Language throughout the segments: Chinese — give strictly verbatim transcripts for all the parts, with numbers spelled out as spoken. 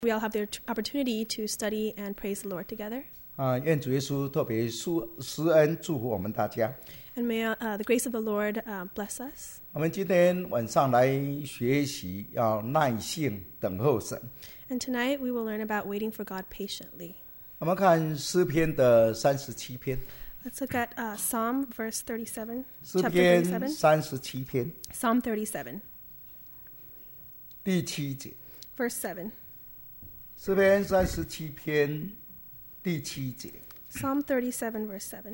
We all have the opportunity to study and praise the Lord together. 啊，愿主耶稣特别施施恩祝福我们大家。 And may uh, the grace of the Lord uh, bless us. 我们今天晚上来学习要耐性等候神。 And tonight we will learn about waiting for God patiently. 我们看诗篇的三十七篇。 Let's look at uh, Psalm verse thirty-seven. 诗 Chapter 篇 thirty-seven. 三十七篇 Psalm thirty-seven, 第七节。 verse seven. 诗篇三十七篇第七节 Psalm thirty-seven, verse seven.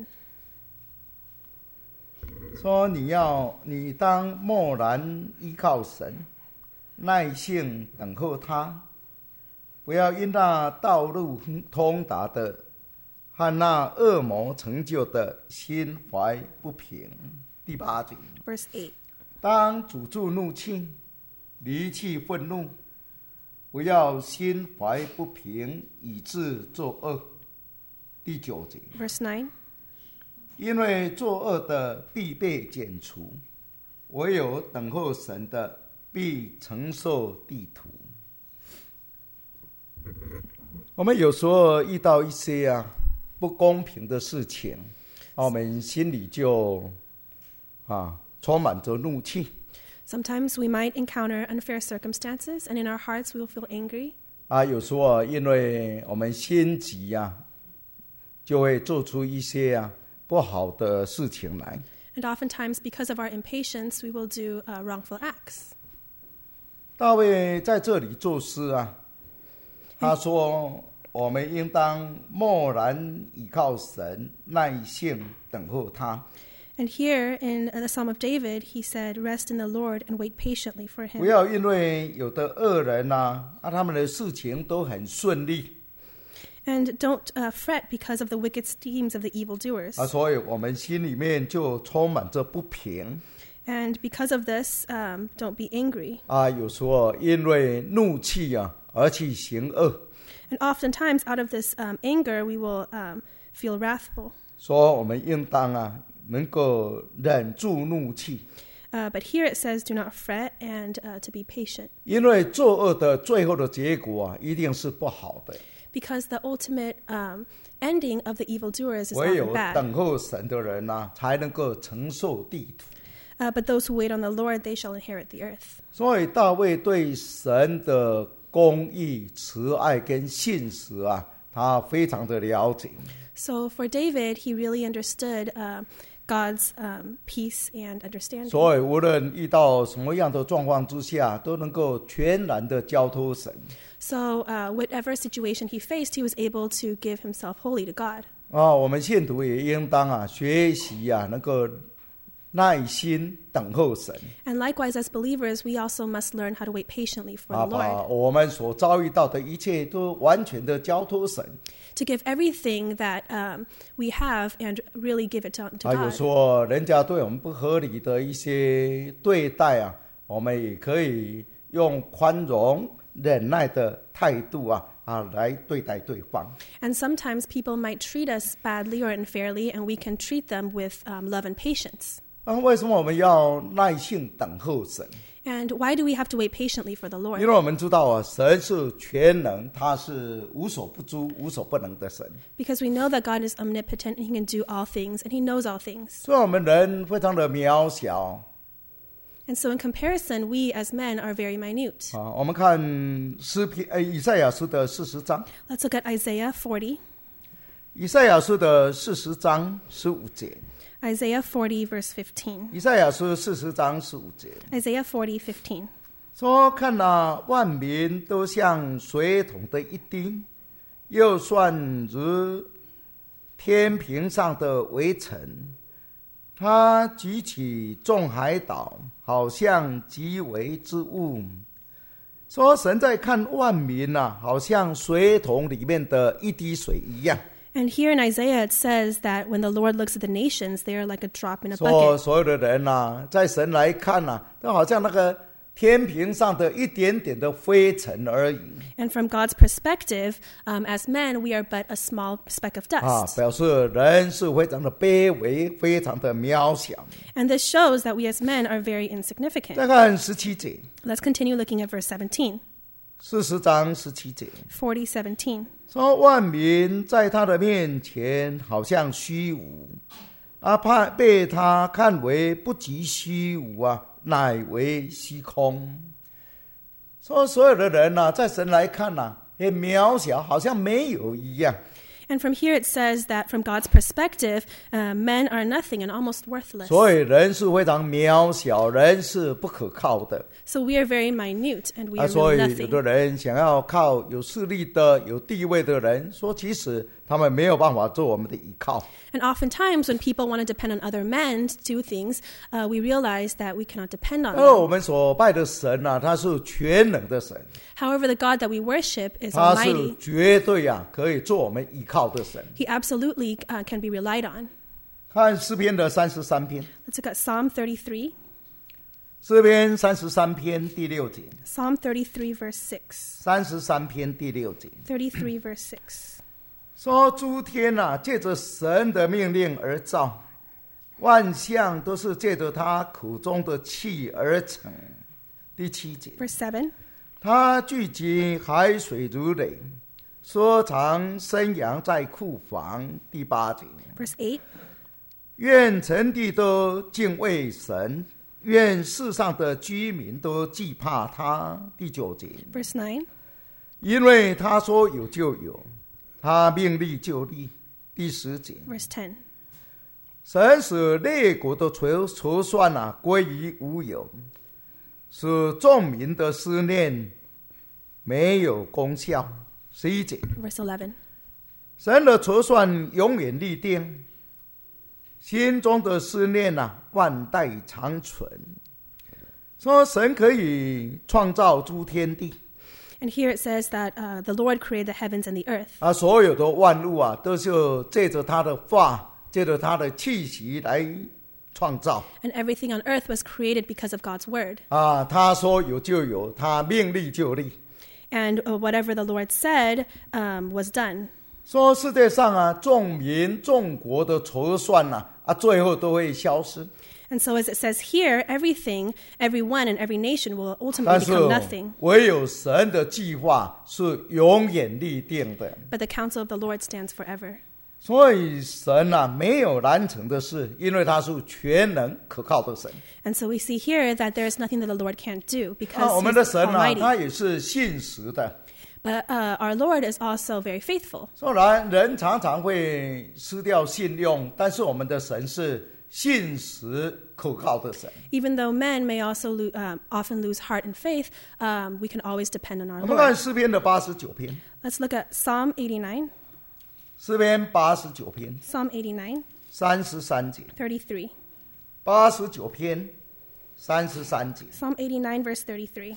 说：“你要，你当默然依靠神，耐性等候他，不要因那道路通达的和那恶谋成就的心怀不平。”第八节。 Verse eight. 当止住怒气，离弃愤怒，不要心怀不平，以致作恶。第九节。 Verse nine. 因为作恶的必被剪除，唯有等候神的必承受地土。我们有时候遇到一些啊不公平的事情，我们心里就啊充满着怒气。 Sometimes we might encounter unfair circumstances, and in our hearts we will feel angry. 啊，有时候因为我们心急啊，就会做出一些啊不好的事情来。 And oftentimes, because of our impatience, we will do uh, wrongful acts. 大卫在这里作诗啊，他说：“我们应当默然倚靠神，耐性等候他。” And here in the Psalm of David, he said, "Rest in the Lord and wait patiently for 不 him." 要因为有的恶人啊，啊他们的事情都很顺利。 And don't uh, fret because of the wicked schemes of the evildoers. 啊，所以我们心里面就充满着不平。 And because of this, um, don't be angry. 啊，有时候因为怒气啊而去行恶。 And oftentimes, out of this um, anger, we will um, feel wrathful. 说我们应当啊能够忍住怒气。 Uh, but here it says, "Do not fret," and uh, to be patient. 因为作恶的最后的结果啊，一定是不好的。 Because the ultimate um, ending of the evildoers is 唯 often 有 bad. 等候神的人啊，才能够承受地土。 Uh, but those who wait on the Lord, they shall inherit the earth. 所以大卫对神的公义、慈爱跟信实啊，他非常的了解。 So for David, he really understood uh, God's um, peace and understanding. 所以无论遇到什么样的状况之下，都能够全然的交托神。 So uh, whatever situation he faced, he was able to give himself wholly to God. 啊，我们信徒也应当啊学习啊，能够耐心等候神。 And likewise, as believers, we also must learn how to wait patiently for 啊， the 把 Lord. 我们所遭遇到的一切都完全的交托神。 To give everything that um, we have and really give it to, to 啊，有 God. 时候人家对我们不合理的一些对待啊，我们也可以用宽容、忍耐的态度啊啊来对待对方。 And sometimes people might treat us badly or unfairly, and we can treat them with um, love and patience. 啊，为什么我们要耐性等候神？ And why do we have to wait patiently for the 因 Lord? 为我们知道啊，神是全能，他是无所不知、无所不能的神。 Because we know that God is omnipotent and he can do all things and he knows all things. 所以我们人非常的渺小 And so in comparison, we as men are very minute. 啊。我们看诗篇，呃，以赛亚书的四十章， Let's look at Isaiah forty. 以赛亚书的四十章十五节。 Isaiah forty, verse fifteen. 以赛亚书四十章十五节 Isaiah forty, fifteen. 说：“看哪，万民都像水桶的一滴，又算如天平上的微尘。他举起众海岛，好像极微之物。”说神在看万民啊，好像水桶里面的一滴水一样。 And here in Isaiah it says that when the Lord looks at the nations, they are like a drop in a 说 bucket. 所有的人啊，在神来看啊，都好像那个天平上的一点点的灰尘而已。 And from God's perspective, um, as men, we are but a small speck of 啊， dust. 表示人是非常的卑微，非常的渺小。 And this shows that we as men are very insignificant. 再看十七节， Let's continue looking at verse seventeen. 四十章十七节 forty seventeen. 说万民在他的面前好像虚无，啊，怕被他看为不及虚无啊，乃为虚空。说所有的人啊，在神来看啊，很渺小，好像没有一样。 And from here it says that from God's perspective, uh, men are nothing and almost worthless. 所以人是非常渺小，人是不可靠的。 So we are very minute and we 啊， are 所 really 以有的 nothing. 人想要靠有势力的、有地位的人，说其实他们没有办法做我们的依靠。 And oftentimes when people want to depend on other men to do things, uh, we realize that we cannot depend on 而我 them. 们所拜的神啊，他是全能的神， However, the God that we worship is 他是 almighty. 绝对啊可以做我们依靠的神。 He absolutely uh, can be relied on. 看诗篇的三十三篇， Let's look at Psalm thirty-three. 诗篇三十三篇第六节， Psalm thirty-three, verse six. 三十三篇第六节。 thirty-three, verse six. 说诸天啊，借着神的命令而造，万象都是借着他口中的气而成。第七节， Verse seven. 他聚集海水如雷，缩藏生羊在库房。第八节， Verse eight. 愿全地都敬畏神，愿世上的居民都惧怕他。第九节， Verse nine. 因为他说有就有，他命立就立。第十节， Verse ten. 神使列国的筹筹算啊归于无有，使众民的思念没有功效。十一节， Verse eleven. 神的筹算永远立定，心中的思念啊万代长存。说神可以创造诸天地 And here it says that uh, the Lord created the heavens and the earth. 啊，所有的万物啊都是借着他的话，借着他的气息来创造 And everything on earth was created because of God's word. 啊。他说有就有，他命立就立。 And uh, whatever the Lord said um, was done. 说世界上啊，众民众国的筹算啊，啊，最后都会消失。 And so as it says here, everything, everyone, and every nation will 但 ultimately 是 become nothing. 唯有神的计划是永远立定的。 But the counsel of the Lord stands forever. 所以神啊，没有难成的事，因为他是全能可靠的神。 And so we see here that there is nothing that the Lord can't do 啊， because 我们的 He's 神啊， almighty. 他也是信实的。 But uh, our Lord is also very faithful. 虽然人常常会失掉信用，但是我们的神是信实可靠的神。 Even though men may also lo- um, often lose heart and faith, um, we can always depend on our 我们看 Lord. 诗篇的八十九篇， Let's look at Psalm eighty-nine. 诗篇八十九篇 Psalm eighty-nine, 三十三节， thirty-three. 八十九篇三十三节， Psalm eighty-nine, verse thirty-three.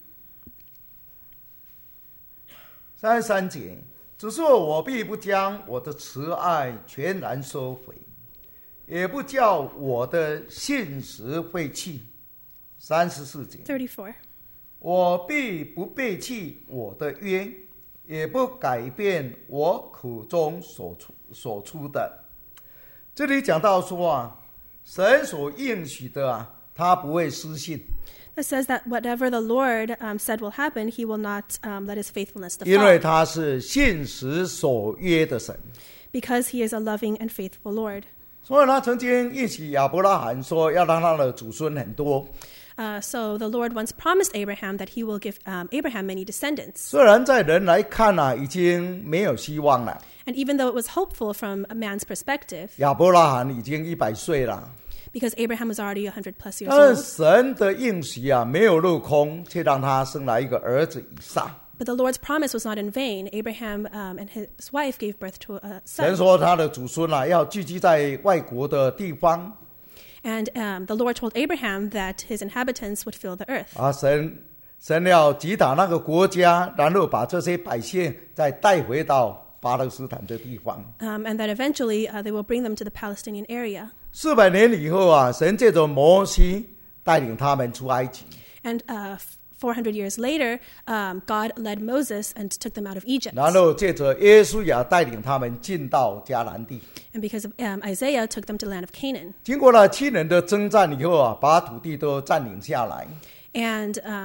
三十三节，只是我必不将我的慈爱全然收回，也不叫我的信实废弃。三十四节， thirty-four. 我必不背弃我的约，也不改变我口中所出所出的。这里讲到说啊，神所应许的啊，他不会失信， It says that whatever the Lord um, said will happen, he will not um, let his faithfulness 因为 default 他是信实所约的神。 because he is a loving and faithful Lord. 所以他曾经应许亚伯拉罕说，要让他的祖孙很多。 Uh, so the Lord once promised Abraham that he will give um, Abraham many descendants. 虽然在人来看啊，已经没有希望了， And even though it was hopeful from a man's perspective, 亚伯拉罕已经一百岁了， because Abraham was already one hundred plus years 但是 old, 神的应许啊，没有落空，却让他生来一个儿子以撒。 but the Lord's promise was not in vain. Abraham um, and his wife gave birth to a 神 son. 说他的祖孙啊，要聚集在外国的地方 And um, the Lord told Abraham that his inhabitants would fill the earth. 啊，神神要击打那个国家，然后把这些百姓再带回到巴勒斯坦的地方。 Um, and that eventually uh, they will bring them to the Palestinian area. 四百年以后啊，神借着摩西带领他们出埃及。 And uh, four hundred years later, um, God led Moses and took them out of Egypt. 然后借着耶稣亚带领他们进到迦南地。 And because of um, Isaiah, took them to the land of Canaan. 经过了七年的征战以后啊，把土地都占领下来。 And um,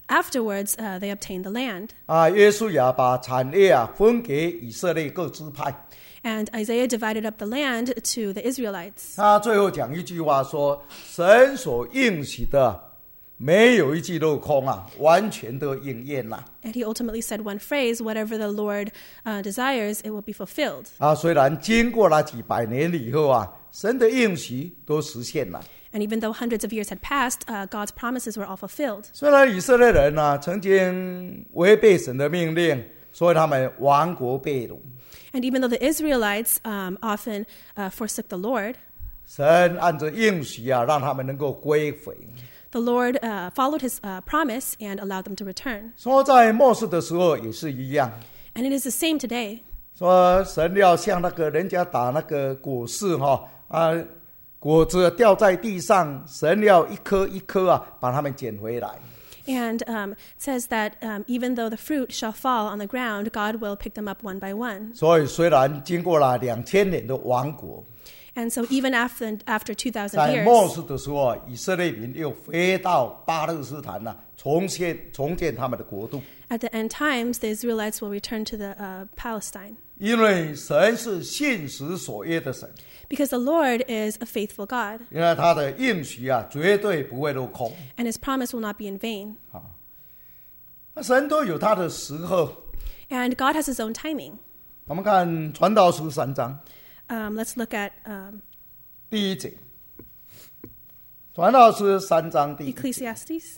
afterwards, uh, they obtained the land. 啊，约书亚把产业啊分给以色列各支派。 And Isaiah divided up the land to the Israelites. 他最后讲一句话说：“神所应许的，没有一句落空啊，完全都应验了。” And he ultimately said one phrase, whatever the Lord uh, desires, it will be fulfilled. 啊，虽然经过了几百年以后啊，神的应许都实现了。 And even though hundreds of years had passed, uh, God's promises were all fulfilled. 虽然以色列人呢、啊、曾经违背神的命令，所以他们亡国被掳。 And even though the Israelites um, often uh, forsook the Lord, 神按着应许啊，让他们能够归回。 the Lord uh, followed his uh, promise and allowed them to return. 说在末世的时候也是一样。 And it is the same today. 说神要像那个人家打那个果实哈啊，果子掉在地上，神要一颗一颗啊把它们捡回来。 And um, it says that um, even though the fruit shall fall on the ground, God will pick them up one by one. 所以虽然经过了两千年的亡国， And so even after after two thousand 在末 years, 世的时候，以色列民又回到巴勒斯坦啊，重建重建他们的国度。 at the end times, the Israelites will return to the uh, Palestine. 因为神是信实所约的神， Because the Lord is a faithful God, 因为他的应许啊绝对不会落空。 and his promise will not be in vain. 那神都有他的时候。 And God has his own timing. 我们看传道书三章 Um, let's look at um, 第一节，传道书三章第一节， Ecclesiastes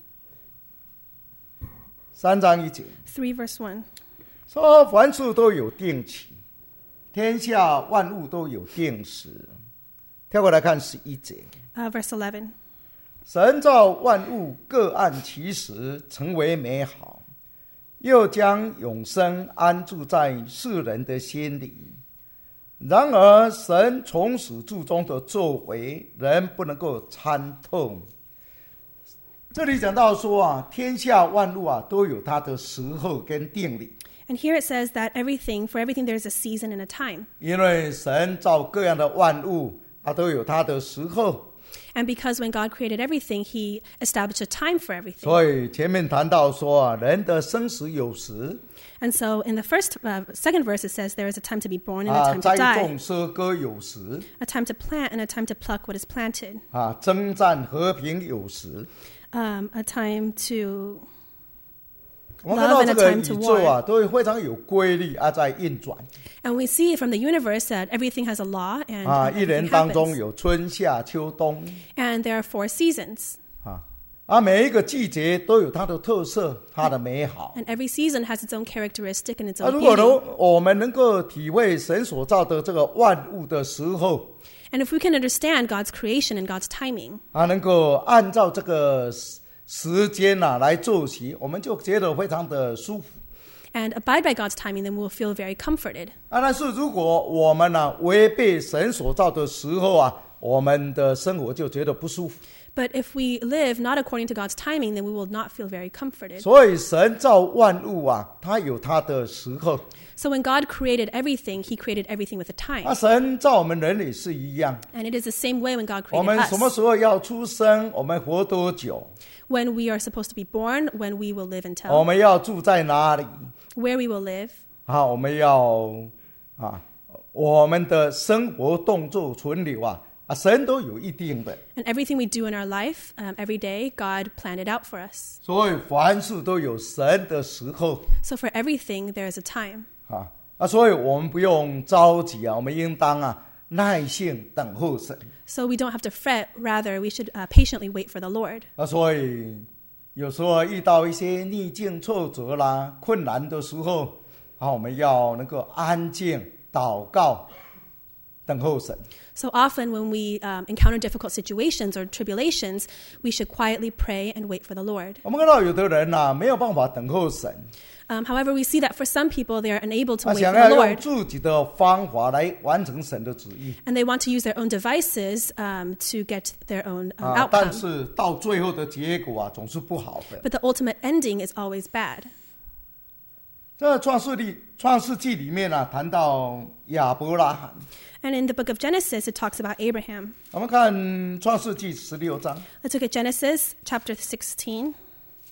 三章一节 three, verse one. 说凡事都有定期，天下万物都有定时。跳过来看十一节， Uh, verse eleven. 神造万物各按其时，成为美好，又将永生安住在世人的心里。然而神从始至终的作为，人不能够参透。这里讲到说啊，天下万物啊都有它的时候跟定理， And here it says that everything, for everything there is a season and a time. 因为神造各样的万物啊都有它的时候。 And because when God created everything, he established a time for everything. 所以前面谈到说啊，人的生死有时 And so in the first, uh, second verse, it says there is a time to be born and a 啊， time to 栽 die, 种收割有时 a time to plant and a time to pluck what is planted, 啊，征战和平有时。 um, a time to 我们看到 love and 这 a 个 time 宇 to 宙啊， war. 都非常有规律啊，在运转 And we see from the universe that everything has a law and 啊， uh, 一年 everything 当中 happens. 有春夏秋冬 And there are four seasons. 啊，啊，每一个季节都有它的特色，它的美好。 And every season has its own characteristic and its 啊， own 如果 beauty. 能我们能够体会神所造的这个万物的时候 And if we can understand God's creation and God's timing, 啊，能够按照这个时时间啊来作息，我们就觉得非常的舒服。 and abide by God's timing, then we'll feel very comforted. 啊，但是如果我们呢、啊、违背神所造的时候啊，我们的生活就觉得不舒服。 But if we live not according to God's timing, then we will not feel very comforted. 所以神造万物啊，它有它的时候。 So when God created everything, he created everything with a time. 啊，神造我们人也是一样。 And it is the same way when God 我 created 们什么 us. 时候要出生？我们活多久？ When we are supposed to be born, when we will live 我 until, 们要住在哪里？ where we will live, 啊，我们要啊，我们的生活动作存留啊，啊，神都有一定的。 and everything we do in our life, um, every day, God planned it out for us. 所以凡事都有神的时候 So for everything, there is a time. 啊啊，所以我们不用着急啊，我们应当啊耐性等候神 So we don't have to fret. Rather, we should uh, patiently wait for the Lord. 啊。所以有时候遇到一些逆境、挫折啦、困难的时候啊，我们要能够安静祷告，等候神。 So often when we um, encounter difficult situations or tribulations, we should quietly pray and wait for the Lord. 我们看到有的人呐、啊，没有办法等候神， Um, however, we see that for some people, they are unable to 他 wait 想 for 要 the 用 Lord. 自己的方法来完成神的旨意 And they want to use their own devices um, to get their own um, 啊，但 outcome. 是到最后的结果啊，总是不好的。 But the ultimate ending is always bad. 这创世历创世纪里面啊，谈到亚伯拉罕， And in the book of Genesis, it talks about Abraham. 我们看创世纪十六章 Let's look at Genesis chapter sixteen.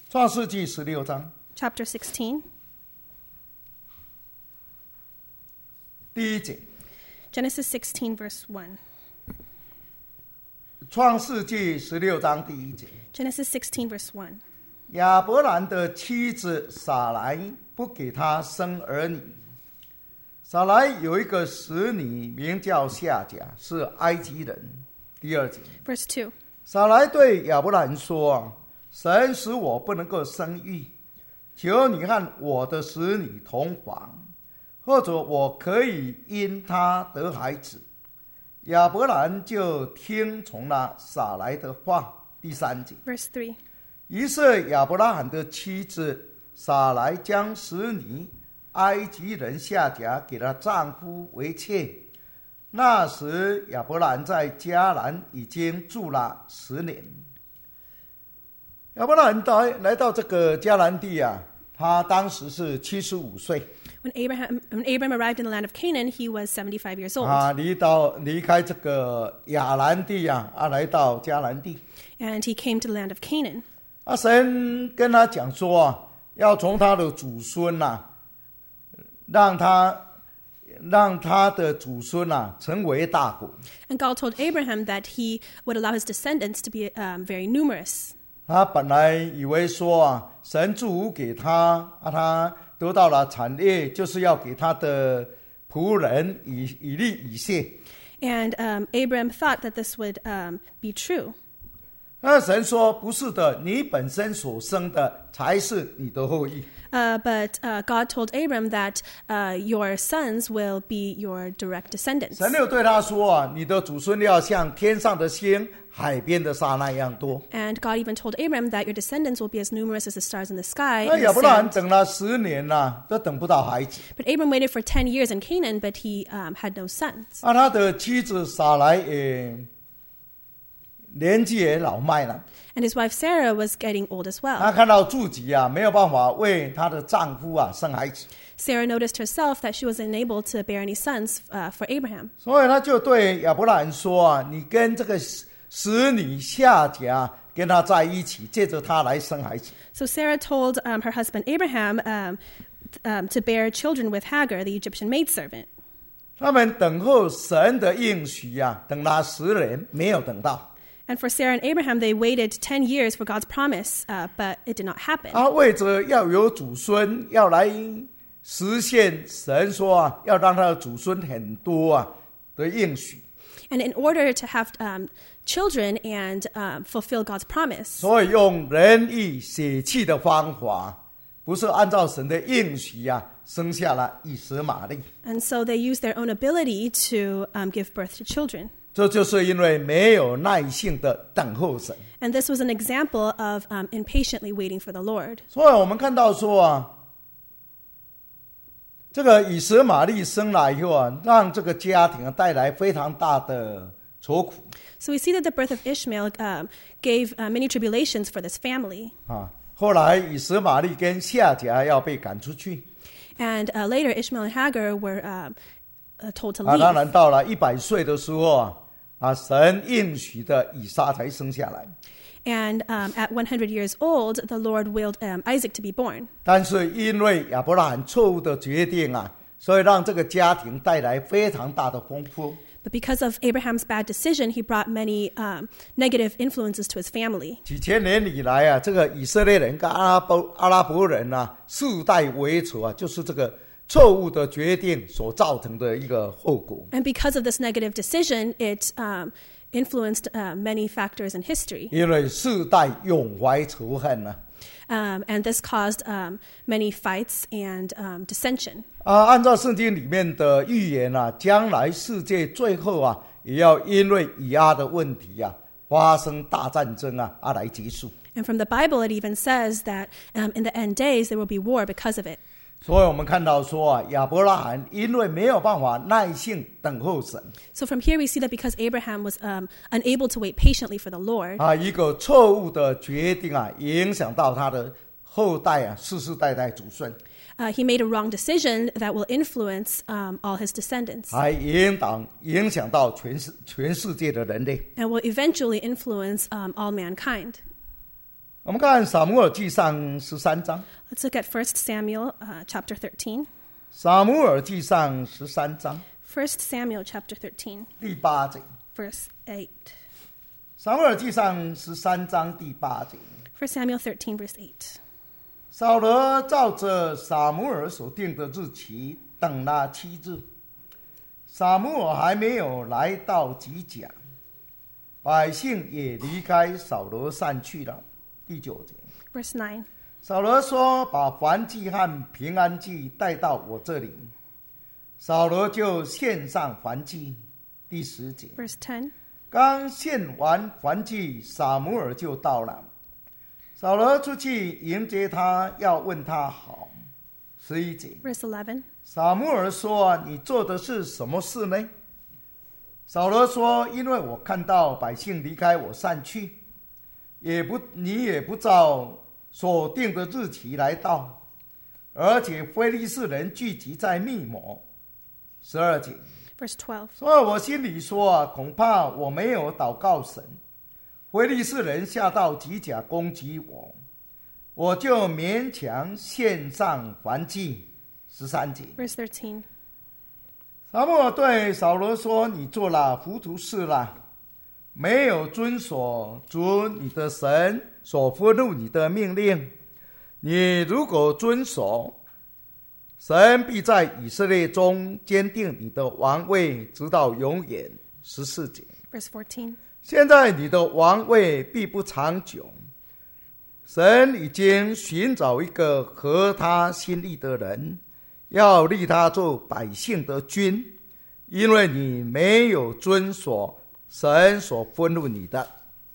创世纪十六章 chapter sixteen, 第一节。 Genesis sixteen, verse one. 创世纪十六章第一节。 Genesis sixteen, verse one. 亚伯兰的妻子撒莱不给他生儿女。撒莱有一个使女名叫夏甲，是埃及人。第二节。 Verse two. 撒莱对亚伯兰说：神使我不能够生育，求你和我的使女同房，或者我可以因她得孩子。亚伯兰就听从了撒莱的话。第三节。 Verse three. 于是亚伯拉罕的妻子撒莱将使女埃及人夏甲给了丈夫为妾。那时亚伯兰在迦南已经住了十年。亚伯兰来到这个迦南地啊，他当时是七十五岁。 When Abraham, when Abram arrived in the land of Canaan, he was seventy-five years old. 啊，离到离开这个亚兰地啊，啊，来到迦南地。 And he came to the land of Canaan. 啊，神跟他讲说啊，要从他的祖孙呐、啊，让他让他的祖孙啊成为大国。 And God told Abraham that he would allow his descendants to be um, very numerous. 他本来以为说啊，神祝福给他啊，他得到了产业，就是要给他的仆人以以利以谢。 And um, Abraham thought that this would um, be true. 那神说不是的，你本身所生的才是你的后裔。 Uh, but uh, God told Abram that uh, your sons will be your direct descendants. 神又对他说啊，你的祖孙要像天上的星、海边的沙那样多。 And God even told Abram that your descendants will be as numerous as the stars in the sky. 那 and 亚 the 伯拉罕 sand. 等了十年呐、啊，都等不到孩子。 But Abram waited for ten years in Canaan, but he um, had no sons. 啊，他的妻子撒莱也年纪也老迈了。 And his wife Sarah was getting old as 她 well. 看到自己啊没有办法为她的丈夫啊生孩子， Sarah noticed herself that she was unable to bear any sons uh, for Abraham. 所以她就对亚伯拉罕说啊：“你跟这个使女夏甲跟她在一起，借着她来生孩子。” So Sarah told um, her husband Abraham um, um, to bear children with Hagar, the Egyptian maidservant. 他们等候神的应许啊，等了十年没有等到。 And for Sarah and Abraham, they waited ten years for God's promise, uh, but it did not happen. 啊，为着要有祖孙，要来实现神说啊，要让他的祖孙很多啊的应许。 And in order to have um, children and um, fulfill God's promise, 所以用人意血气的方法，不是按照神的应许啊，生下了以实玛利。 and so they used their own ability to um, give birth to children. 这就是因为没有耐性的等候神。 And this was an example of um, impatiently waiting for the Lord. 所以我们看到说啊，这个以实玛利生来以后啊，让这个家庭带来非常大的愁苦。 So we see that the birth of Ishmael um, gave uh, many tribulations for this family. 啊，后来以实玛利跟夏甲要被赶出去。 And uh, later, Ishmael and Hagar were um, uh, told to 啊，当 leave. 然到了一百岁的时候啊，啊，神应许的以撒才生下来。 And um, at one hundred years old, the Lord willed um, Isaac to be born. 但是因为亚伯拉罕错误的决定啊，所以让这个家庭带来非常大的风波。 But because of Abraham's bad decision, he brought many um, negative influences to his family. 几千年以来啊，这个以色列人跟阿拉伯阿拉伯人啊，世代为仇啊，就是这个错误的决定所造成的一个后果。 And because of this negative decision, it um, influenced uh, many factors in history. 因为世代永怀仇恨啊。 Um, and this caused um, many fights and um, dissension. 啊，按照圣经里面的预言啊，将来世界最后啊，也要因为以阿的问题啊，发生大战争啊，而来结束。 And from the Bible, it even says that um, in the end days, there will be war because of it. 所以我们看到说啊，亚伯拉罕因为没有办法耐性等候神， So from here, we see that because Abraham was um, unable to wait patiently for the Lord, 啊，一个错误的决定啊，影响到他的后代啊，世世代代祖孙， uh, he made a wrong decision that will influence um, all his descendants 还影响影响到全世全世界的人类。 and will eventually influence um, all mankind. 我们看撒母耳记上十三章。 Let's look at First Samuel uh, chapter thirteen. 撒母耳记上十三章 First Samuel chapter thirteen, 第八节。 verse eight. 撒母耳记上十三章第八节。 First Samuel thirteen, verse eight. 扫罗照着撒母耳所定的日期等了七日，撒母耳还没有来到吉甲，百姓也离开扫罗散去了。第九节。 Verse nine. 扫罗说：“把燔祭和平安祭带到我这里。”扫罗就献上燔祭。第十节。 Verse ten. 刚献完燔祭，撒母耳就到了。扫罗出去迎接他，要问他好。十一节。 Verse eleven. 撒母耳说：“你做的是什么事呢？”扫罗说：“因为我看到百姓离开我散去，也不你也不照所定的日期来到，而且非利士人聚集在密抹。”十二节。 Verse twelve. 所以我心里说啊，恐怕我没有祷告神，非利士人下到吉甲攻击我，我就勉强献上燔祭。十三节。 Verse thirteen. 撒母耳对扫罗说：“你做了糊涂事了，没有遵守主你的神所吩咐你的命令。你如果遵守，神必在以色列中坚定你的王位，直到永远。”十四节。 Verse fourteen. 现在你的王位必不长久，神已经寻找一个合他心意的人，要立他做百姓的君，因为你没有遵守神所吩咐你的。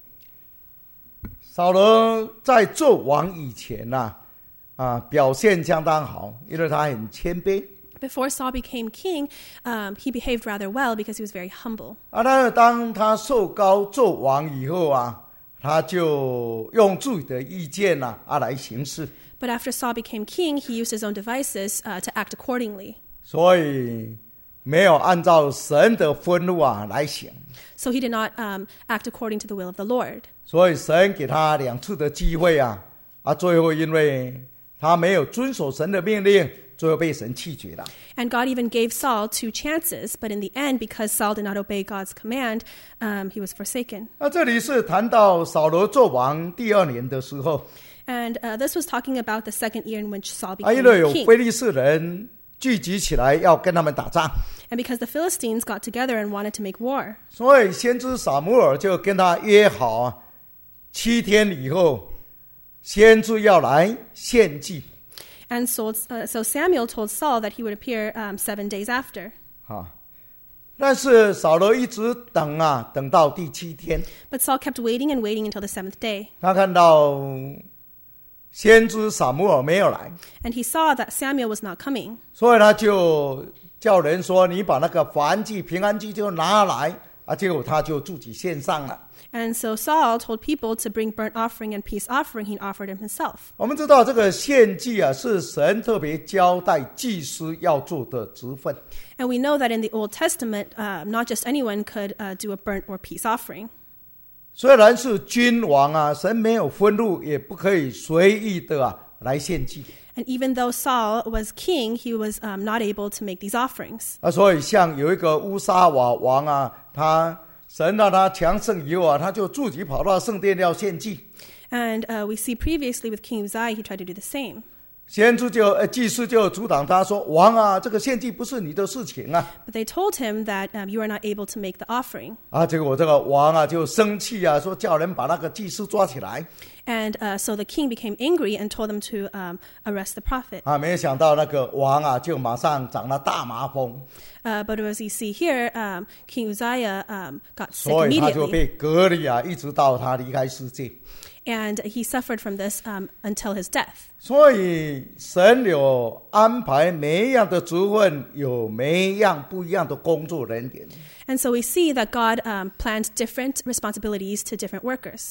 扫罗在做王以前啊，啊表现相当好，因为他很谦卑。 Before Saul became king, um, he behaved rather well because he was very humble. 啊，但是当他受膏做王以后啊，他就用自己的意见啊啊来行事。 But after Saul became king, he used his own devices uh, to act accordingly. 所以没有按照神的吩咐啊来行。 So he did not um, act according to the will of the Lord. 所以神给他两次的机会啊，啊，最后因为他没有遵守神的命令，最后被神弃绝了。 And God even gave Saul two chances, but in the end, because Saul did not obey God's command, um, he was forsaken. 那这里是谈到扫罗做王第二年的时候， And uh, this was talking about the second year in which Saul 啊，因 became 为有 king. 非利士人聚集起来要跟他们打仗， And because the Philistines got together and wanted to make war. 所以先知撒母耳就跟他约好啊，七天以后，先知要来献祭。 And so, uh, so Samuel told Saul that he would appear um, seven days after. 啊，但是扫罗一直等啊，等到第七天， But Saul kept waiting and waiting until the seventh day. 他看到先知撒母耳没有来， And he saw that Samuel was not coming. 所以他就叫人说：“你把那个燔祭、平安祭就拿来啊！”结果他就自己献上了。 And so Saul told people to bring burnt offering and peace offering. He offered him himself. 我们知道这个献祭啊，是神特别交代祭司要做的职分。 And we know that in the Old Testament, uh, not just anyone could uh, do a burnt or peace offering. 虽然是君王啊，神没有吩咐，也不可以随意的啊来献祭 And even though Saul was king, he was um, not able to make these offerings. 啊。所以像有一个乌沙瓦王啊，他神让他强盛以后啊，他就自己跑到圣殿要献祭。 And uh, we see previously with King Uzziah, he tried to do the same. 先知就呃祭司就阻挡他说：“王啊，这个献祭不是你的事情啊！” But they told him that um, you are not able to make the offering. 啊，结果这个王啊就生气啊，说叫人把那个祭司抓起来。 And uh, so the king became angry and told them to um, arrest the prophet. 啊，没想到那个王啊就马上长了大麻风， Uh, but as you see here, um, King Uzziah um, got sick 所以他就 immediately. 被隔离啊，一直到他离开世界。 And he suffered from this um, until his death. 所以神有安排每一样的职分，有每一样不一样的工作人员。 And so we see that God um, planned different responsibilities to different workers.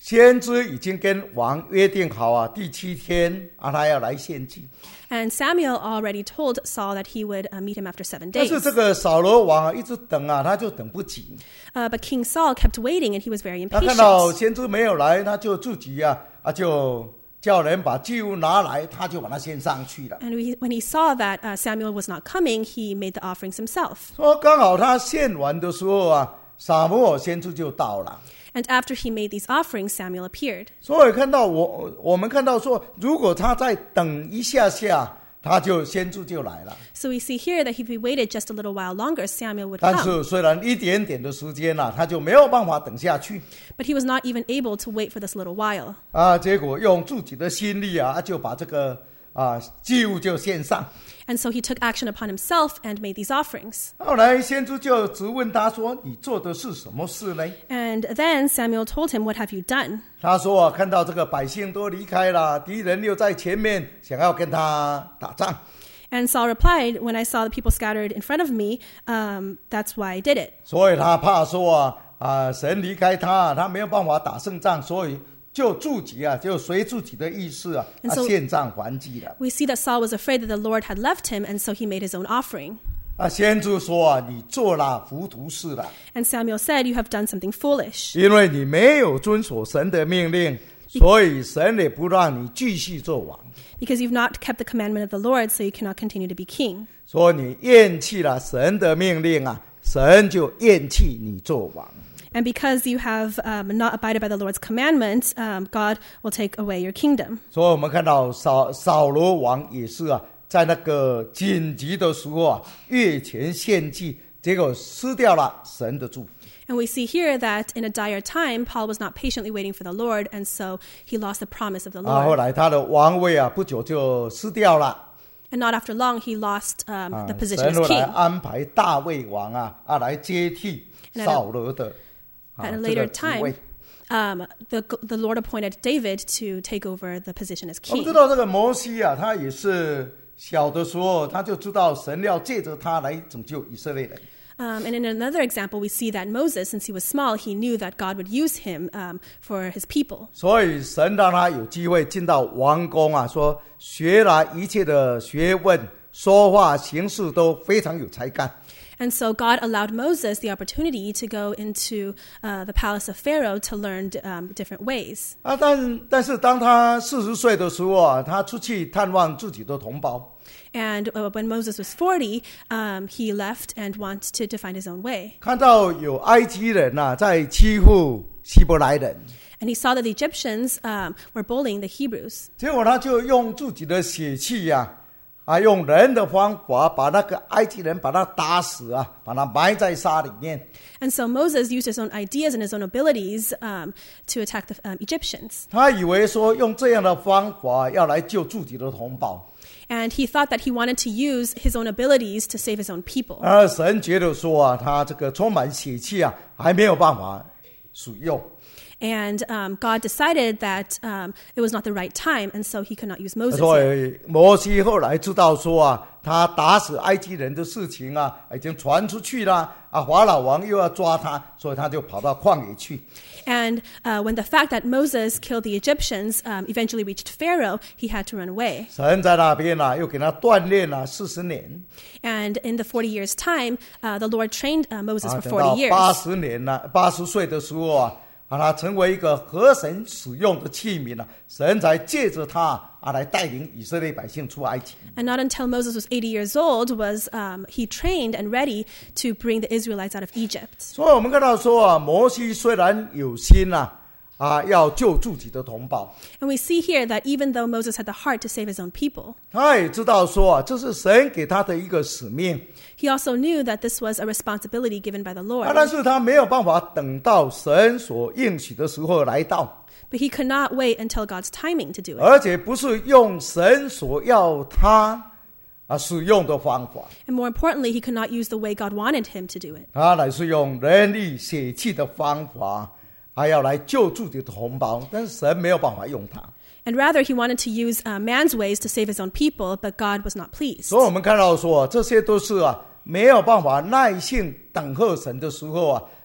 先知已经跟王约定好啊，第七天啊，他要来献祭。 And Samuel already told Saul that he would uh, meet him after seven 但 days. 是这个扫罗王啊，一直等啊，他就等不及。 Uh, but King Saul kept waiting, and he was very 他看到 impatient. 先知没有来，他就自己啊啊就叫人把祭物拿来，他就把它献上去了。 And we, when he saw that uh, Samuel was not coming, he made the offerings himself. 说刚好他献完的时候啊，撒母耳先知就到了。 And after he made these offerings, Samuel appeared. 所以看到我我们看到说，如果他再等一下下，他就先知就来了。 So we see here that if we waited just a little while longer, Samuel would 但 come. 是虽然一点点的时间啊，他就没有办法等下去 But he was not even able to wait for this little while. 啊。结果用自己的心力啊，就把这个啊祭物就献上。 And so he took action upon himself and made these offerings. 后来先知就质问他说：“你做的是什么事呢？” And then Samuel told him, "What have you done?" 他说：“啊，看到这个百姓都离开了，敌人又在前面，想要跟他打仗。” And Saul replied, "When I saw the people scattered in front of me, um, that's why I did it." 所以他怕说啊啊，神离开他，他没有办法打胜仗，所以就自己啊，就随自己的意思啊， And 啊 so- 献上还祭了。 We see that Saul was afraid that the Lord had left him, and so he made his own offering. 啊，先知说啊，你做了糊涂事了， And Samuel said, "You have done something foolish, 因为你没有遵守神的命令，所以神也不让你继续做王。 because you've not kept the commandment of the Lord, so you cannot continue to be king. 所以你厌弃了神的命令啊，神就厌弃你做王。 And because you have um, not abided by the Lord's commandment, um, God will take away your kingdom." 所以我们看到扫扫罗王也是啊，在那个紧急的时候啊，越前献祭，结果失掉了神的祝福。 And we see here that in a dire time, Paul was not patiently waiting for the Lord, and so he lost the promise of the 啊，后 Lord. 来他的王位啊，不久就失掉了。 And not after long, he lost um, 啊 the，position 神 as 后来 king. 安排大卫王啊啊来接替 And at a- 扫罗的啊 At a 这 later 个职位 time,。um, the, the Lord appointed David to take over the position as 我们 king. 知道这个摩西啊，他也是小的时候，他就知道神要借着他来拯救以色列人。 Um, and in another example, we see that Moses, since he was small, he knew that God would use him um, for his people. 所以神让他有机会进到王宫啊，说学了一切的学问，说话行事都非常有才干。 And so God allowed Moses the opportunity to go into uh, the palace of Pharaoh to learn um, different ways. 啊，但但是当他四十岁的时候啊，他出去探望自己的同胞， And uh, when Moses was forty, um, he left and wanted to find his own way. 看到有埃及人呐、啊、在欺负希伯来人， And he saw that the Egyptians um, were bullying the Hebrews. 结果他就用自己的血气呀、啊，啊，用人的方法把那个埃及人把他打死啊，把他埋在沙里面。 And so Moses used his own ideas and his own abilities um, to attack the um, Egyptians. 他以为说用这样的方法要来救自己的同胞。 And he thought that he wanted to use his own abilities to save his own people. 而神觉得说啊，他这个充满血气啊，还没有办法使用。 And um, God decided that um, it was not the right time, and so he could not use Moses 所 yet. 以摩西后来知道说啊，他打死埃及人的事情啊，已经传出去了啊，法老王又要抓他，所以他就跑到旷野去。 And uh, when the fact that Moses killed the Egyptians um, eventually reached Pharaoh, he had to run away. 神在那边啊，又给他锻炼了四十年 And in the forty years' time, uh, the Lord trained uh, Moses 啊， for 等到 forty 八 years. 十年了，八十岁的时候啊，啊，他成为一个合神使用的器皿了，神才借着他啊来带领以色列百姓出埃及。 And not until Moses was eighty years old was um, he trained and ready to bring the Israelites out of Egypt. 所以我们看到说啊，摩西虽然有心呐、啊，啊，要救自己的同胞， And we see here that even though Moses had the heart to save his own people, 他也知道说啊，这是神给他的一个使命。 he also knew that this was a responsibility given by the 啊， Lord. 但是他没有办法等到神所应许的时候来到， But he could not wait until God's timing to do it. 而且不是用神所要他啊使用的方法， And more importantly, he could not use the way God wanted him to do it. 他乃是用人力血气的方法，还要来救自己的同胞，但是神没有办法用他。 And rather, he wanted to use uh, man's ways to save his own people, but God was not pleased. 所以我们看到说，这些都是啊没有办法耐性等候神的时候啊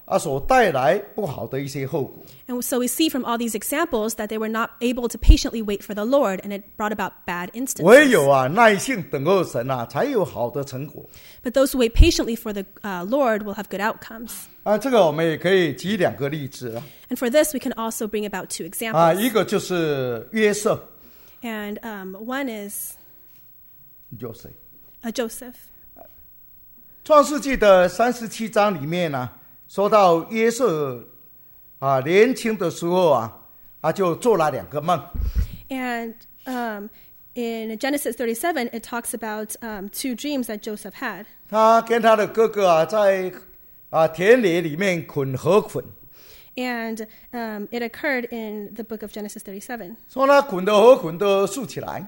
啊所带来不好的一些后果。 And so we see from all these examples that they were not able to patiently wait for the Lord, and it brought about bad 唯 instances. 有啊耐性等候神啊，才有好的成果。 But those who wait patiently for the uh, Lord will have good outcomes. 啊，这个我们也可以举两个例子啊。 And for this, we can also bring about two 啊， examples. 一个就是约瑟， And um, one is 有谁？ uh, Joseph. 创世纪的三十七章里面呢、啊，说到约瑟啊年轻的时候啊，啊就做了两个梦。 And um, in Genesis thirty-seven, it talks about um, two dreams that Joseph had. 他跟他的哥哥啊，在啊田野里面捆河捆， And um, it occurred in the book of Genesis thirty-seven. 说他捆的河捆都竖起来，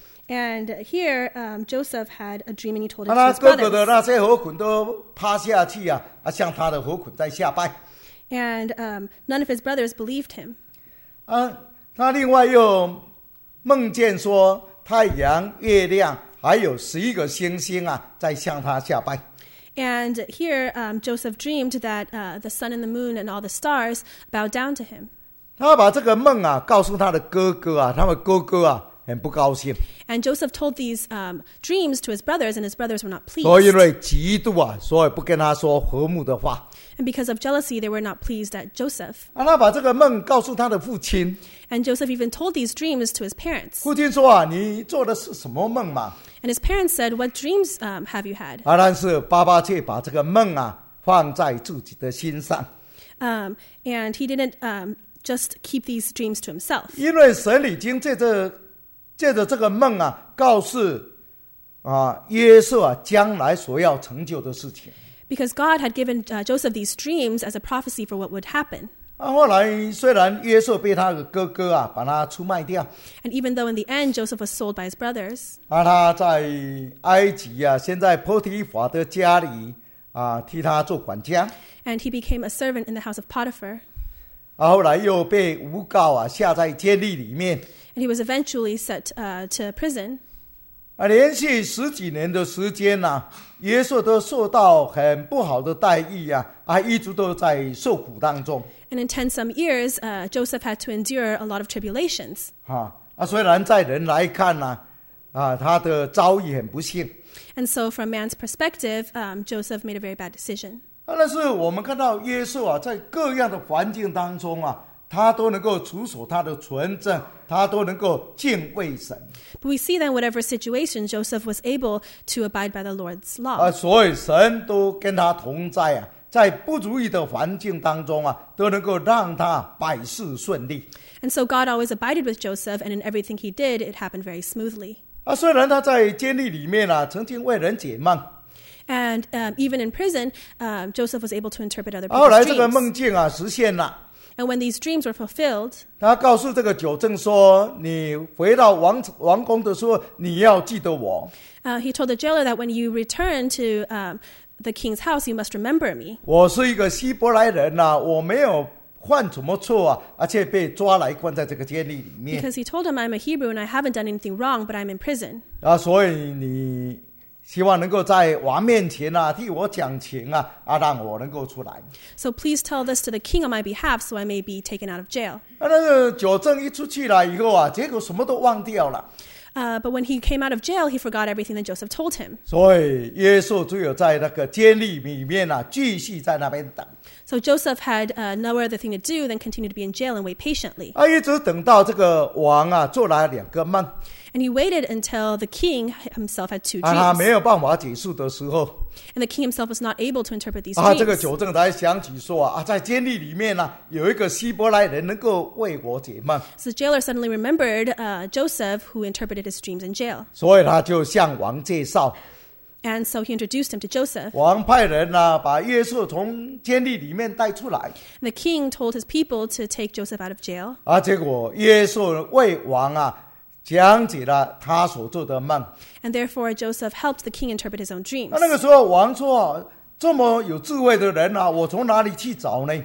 And here, um, Joseph had a dream, and he told it 啊 to 他 his 哥哥的 brothers. 那些河捆都趴下去啊，啊向他的河捆在下拜。 And um, none of his brothers believed him. 啊，他另外又梦见说太阳、月亮还有十一个星星啊，在向他下拜。 And here, um, Joseph dreamed that uh, the sun and the moon and all the stars bowed down to him. 他把这个梦啊告诉他的哥哥啊，他们哥哥啊很不高兴， And Joseph told these um, dreams to his brothers, and his brothers were not 所以因 pleased. 为嫉妒啊，所以不跟他说和睦的话。 And because of jealousy, they were not pleased at Joseph. 啊，他把这个梦告诉他的父亲， And Joseph even told these dreams to his parents. 父亲说啊，你做的是什么梦嘛？ And his parents said, "What dreams um, have you had?" 啊，但是爸爸却把这个梦啊放在自己的心上， Um, and he didn't um, just keep these dreams to himself. 因为神已经借着借着这个梦啊，告诉啊约瑟啊将来所要成就的事情。 Because God had given uh, Joseph these dreams as a prophecy for what would happen. 啊，后来虽然约瑟被他的哥哥啊把他出卖掉， And even though in the end Joseph was sold by his brothers, 啊，他在埃及啊，现在波提法的家里啊替他做管家， and he became a servant in the house of Potiphar, 啊，后来又被诬告啊下在监狱里面， and he was eventually set uh, to prison. 啊，连续十几年的时间呐、啊，约瑟都受到很不好的待遇啊，啊，一直都在受苦当中。 And in ten some years, uh, Joseph had to endure a lot of tribulations. 啊啊，虽然在人来看呢、啊，啊，他的遭遇很不幸， And so from man's perspective, um, Joseph made a very bad decision. 啊，但是我们看到约瑟啊，在各样的环境当中啊，他都能够持守他的纯正，他都能够敬畏神。 But we see that in whatever situation, Joseph was able to abide by the Lord's 啊， law. 所以神都跟他同在啊，在不如意的环境当中啊，都能够让他百事顺利。 And so God always abided with Joseph, and in everything he did, it happened very smoothly. 啊，虽然他在监狱里面啊，曾经为人解梦， And um, even in prison, um, Joseph was able to interpret other 后来 people's 这个 dreams. 梦境啊实现了。 And when these dreams were fulfilled, 他告诉这个酒政说：“你回到王王宫的时候，你要记得我。 uh, he told the jailer that when you return to um, the king's house, you must remember me. 我是一个希伯来人呐、啊，我没有犯什么错啊，而且被抓来关在这个监狱里面 Because he told him, I'm a Hebrew and I haven't done anything wrong, but I'm in prison. 啊，所以你希望能够在王面前啊替我讲情啊，啊，让我能够出来。 So please tell this to the king on my behalf so I may be taken out of jail. 啊，那个酒政一出去了以后啊，结果什么都忘掉了。” Uh, but when he came out of jail, he forgot everything that Joseph told him. 所以约瑟只有在那个监狱里面啊，继续在那边等。 So Joseph had uh, no other thing to do than continue to be in jail and wait patiently. 啊，一直等到这个王啊做了两个梦， And he waited until the king himself had two 啊，他 dreams. 没有办法解释的时候， And the king himself was not able to interpret these 啊，这个 dreams. 酒政才想起说啊，在监狱里面呢、啊，有一个希伯来人能够为我解梦， So the jailer suddenly remembered uh, Joseph, who interpreted his dreams in jail. 所以他就向王介绍。 And so he introduced him to Joseph. 王派人呢、啊，把约瑟从监狱里面带出来， And the king told his people to take Joseph out of jail. 啊，结果约瑟为王啊讲解了他所做的梦。 And therefore Joseph helped the king interpret his own dreams. 那那个时候王说啊，这么有智慧的人啊，我从哪里去找呢？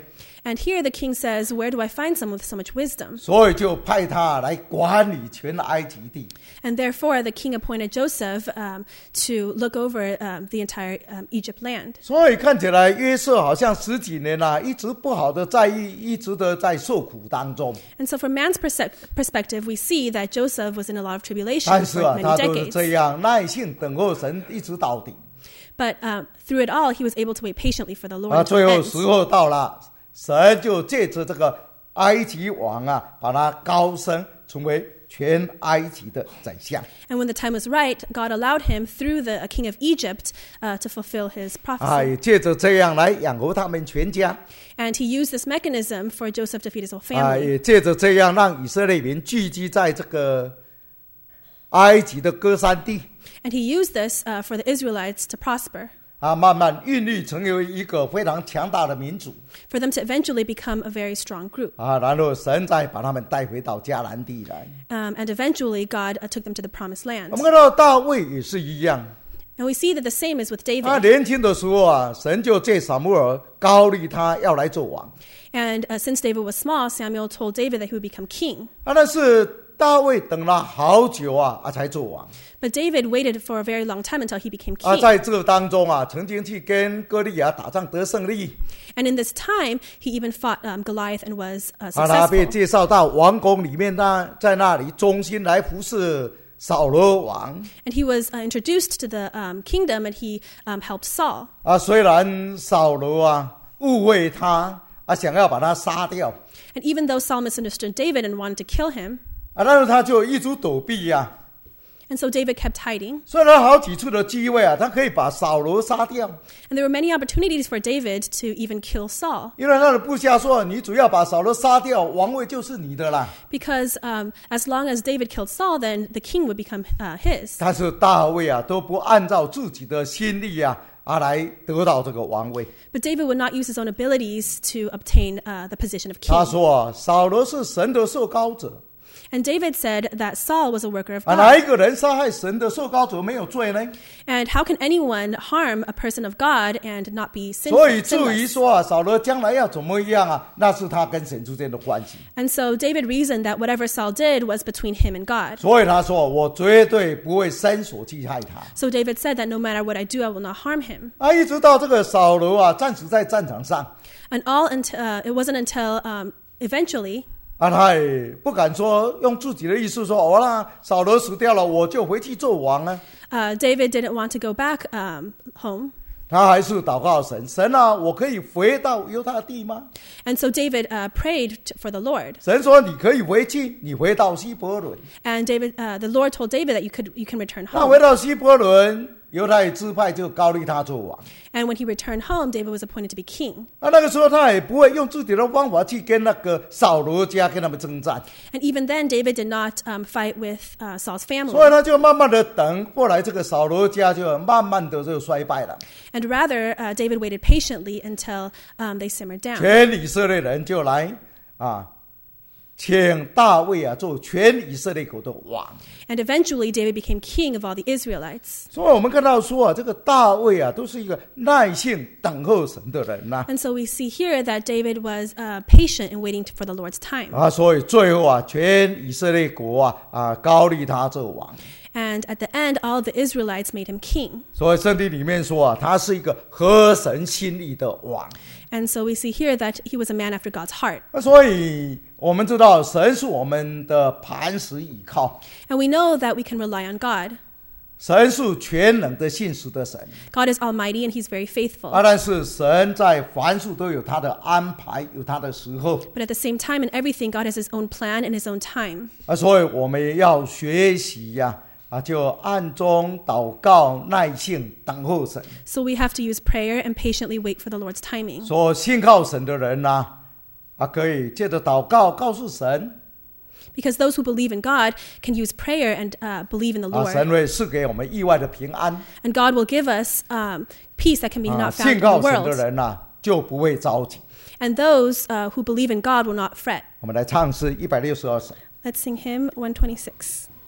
And here the king says, where do I find someone with so much wisdom? 所以就派他来管理全埃及地。 And therefore the king appointed Joseph um, to look over um, the entire um, Egypt land. 所以看起来约瑟好像十几年啊，一直不好的在意，一直的在受苦当中。 And so from man's perse- perspective, we see that Joseph was in a lot of tribulation 但是 for 啊， many 他都是 decades. 这样耐性等候神，一直到底。 But um, through it all, he was able to wait patiently for the Lord 啊， until 最 the 后 end. 时候到了，神就借着这个埃及王啊，把他高升，成为全埃及的宰相。 And when the time was right, God allowed him, through the uh, king of Egypt, uh, to fulfill his 啊， prophecy. 也借着这样来养活他们全家。 And he used this mechanism for Joseph to feed his whole 啊， family. 也借着这样让以色列民聚集在这个埃及的歌山地。 And he used this uh, for the Israelites to prosper, 啊，慢慢孕育成为一个非常强大的民族 for them to eventually become a very strong group. 啊，然后神再把他们带回到迦南地来。 Um, and eventually, God uh, took them to the promised 我 land. 们看到大卫也是一样， And we see that the same is with 他 David. 年轻的时候啊，神就借撒母耳高立他要来做王。 And uh, since David was small, Samuel told David that he would become king. 啊，但是大卫等了好久啊，啊才做王。 But David waited for a very long time until he became 啊， king. 在这当中啊，曾经去跟歌利亚打仗得胜利， And in this time, he even fought um, Goliath and was uh, 啊，他被 successful. 介绍到王宫里面，他在那里忠心来服侍扫罗王。 And he was uh, introduced to the um, kingdom, and he um, helped Saul. 啊，虽然扫罗啊误会他啊，想要把他杀掉 And even though Saul misunderstood David and wanted to kill him, 啊，但是他就一直躲避呀、啊。 and so David kept hiding. 虽然好几次的机会啊，他可以把扫罗杀掉， And there were many opportunities for David to even kill Saul, 因为他的部下说：“你只要把扫罗杀掉，王位就是你的啦。 because um, as long as David killed Saul, then the king would become uh, his. ” 但是大卫啊，都不按照自己的心力啊，啊来得到这个王位。 But David would not use his own abilities to obtain uh, the position of 他 king. 说啊，扫罗是神的受膏者 And David said that Saul was a worker of 啊，哪 God. 一个人杀害神的受膏者没有罪呢？ And how can anyone harm a person of God and not be 所以 sinful? 至于 sinless? 说啊，扫罗将来要怎么样啊，那是他跟神之间的关系。 And so David reasoned that whatever Saul did was between him and God. 所以他说：“我绝对不会伸手去害他。 So David said that no matter what I do, I will not harm him. ” 啊，一直到这个扫罗啊战死在战场上， And all until uh, it wasn't until um, eventually 啊，他也不敢说用自己的意思说：“哦，那扫罗死掉了，我就回去做王啊。 uh, David didn't want to go back um, home. ” 他还是祷告神：“神啊，我可以回到犹大地吗 And so David uh, prayed t- for the Lord.？” 神说：“你可以回去，你回到希伯伦。 And David, uh, the Lord told David that you could you can return ” 他 home. 回到希伯伦，犹太支派就高立他做王。 And when he returned home, David was appointed to be king. 啊，那个时候他也不会用自己的方法去跟那个扫罗家跟他们征战， And even then, David did not um, fight with uh, Saul's 所以 family. 他就慢慢的等，后来这个扫罗家就慢慢的就衰败了。 And rather, uh, David waited patiently until um, they simmered down. 全以色列人就来啊，请大卫啊做全以色列国的王。 And eventually, David became king of all the Israelites. 所以我们看到说啊，这个大卫啊，都是一个耐性等候神的人呐、 And so we see here that David was uh, patient in waiting for the Lord's time. 啊，所以最后啊，全以色列国啊啊高立他做王。 And at the end, all the Israelites made him king. 所以圣经里面说啊，他是一个合神心意的王。 And so we see here that he was a man after God's heart. 那所以我们知道，神是我们的磐石倚靠， And we know that we can rely on God. 神是全能的信实的神。 God is almighty and he's very faithful. 啊，但是神在凡事都有他的安排，有他的时候 But at the same time, in everything, God has his own plan and his own time. 啊，所以我们也要学习呀、啊，就暗中祷告，耐性等候神。 So we have to use prayer and patiently wait for the Lord's timing. 所以信靠神的人呐、啊，可以借着祷告告诉神 Because those who believe in God can use prayer and uh, believe in the 啊， Lord. 神会赐给我们意外的平安 And God will give us um, peace that can be 啊， not found 信 in 靠 the 神的 world. 人呐、啊，就不会着急。 And those uh, who believe in God will not fret. 我们来唱诗一百六十二首。 Let's sing hymn one twenty-six.